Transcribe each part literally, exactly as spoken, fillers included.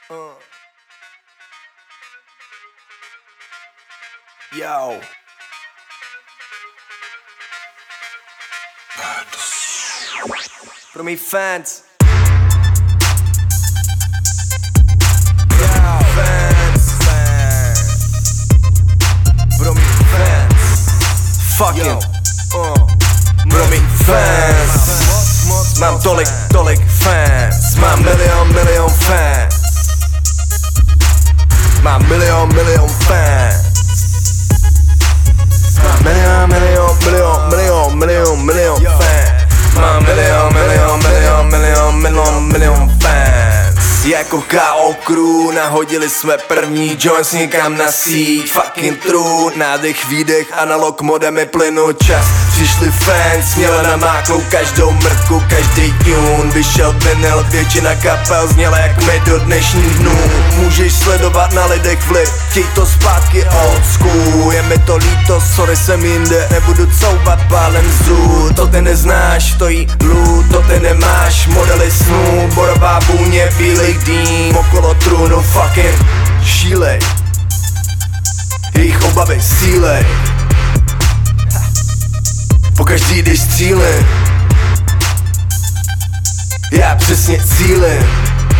Uh. Yo. Pro mý fans. Yo. Fans, fans. Pro mý fans. Fucking. Uh. Pro mý fans. Mám tolik, tolik fans. Mám milion, milion fans. Mám milion, milion fans. Mám milion, milion, milion, milion, milion, milion fans. Mám milion, milion, milion, milion, milion, milion fans. Jako K O Crew nahodili jsme první joints někam na síť. Fucking true, nádech, výdech, analog modemy plynu čas. Přišli fans, měla namáklou každou mrtku, každý tune. Vyšel vinyl, většina kapel zněla jak my do dnešních dnů. Můžeš sledovat na lidech vliv, chtěj to zpátky old school. Je mi to líto, sorry jsem jinde, nebudu couvat pálem zů. To ty neznáš, to jí lů, to ty nemáš. Modely snů, borová vůně, bílej dým. Okolo trůnu fucking šílej, jejich obavy sílej. Pokaždý když střílím, já přesně cílim.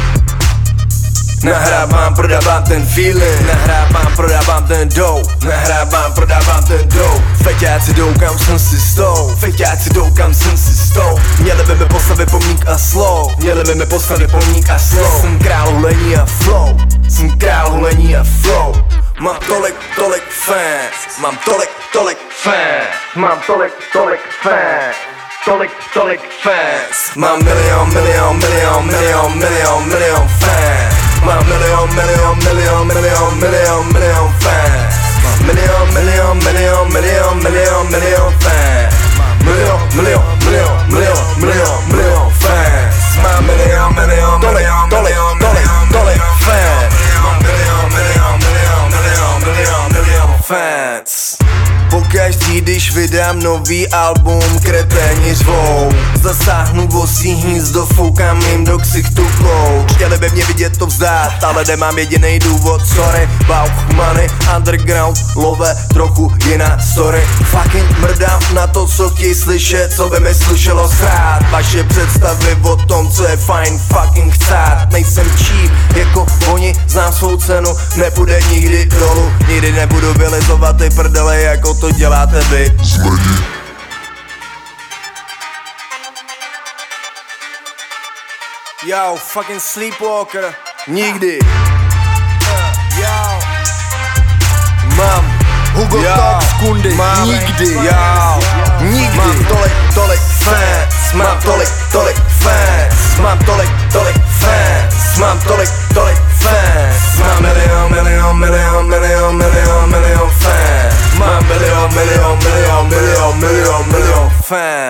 Nahrávám, prodávám ten feeling. Nahrávám, prodávám ten dough. Nahrávám, prodávám ten dough. Feťáci jdou kam jsem si stou. Feťáci jdou kam jsem si stou. Měli by mi postavit pomník a slow. Měli by mi postavit pomník a slow. Jsem král hulení a flow. Jsem král hulení a flow. Mám tolik, tolik fans. Mám tolik, tolik fans. Mám tolik, tolik fans. Tolik, tolik fans. Mám milion, milion, milion, milion, milion, milion fans. Mám milion, milion, milion, milion, milion, milion fans. Mám milion, milion, milion, milion, milion, milion fans. Milion, milion, milion, milion, milion, milion fans. Mám milion, milion, milion, milion, milion, milion fans. Mám milion, milion, milion, milion, milion, milion fans. Pokaždý, když vydám nový album, kreténi řvou. Zasáhnu vosí hnízdo, foukám jim do ksichtu klou. Chtěli by mě vidět to vzdát, ale nemám jedinej důvod, sorry. Bauch, money, underground, love, trochu jiná story. Fucking mrdám na to, co chtěj slyšet, co by mi slušelo srát. Vaše představy o tom, co je fajn, fucking chcát. Nejsem cheap, jako oni, znám svou cenu, nepůjde nikdy dolů. Nikdy nebudu vylizovat ty prdele, jako to děláte vy. Zmrdi. Yo, fucking Sleepwalker. Nikdy. uh, Yo. Mám Hugo Talks kundy. Nikdy. Yo. Nikdy. Mám tolik, tolik fans. Mám tolik, tolik fans. Mám tolik, tolik fans. Mám tolik, tolik fans. Mám milion, milion, milion, milion, milion, milion fans. Mám milion, milion, milion, milion, milion, milion fans.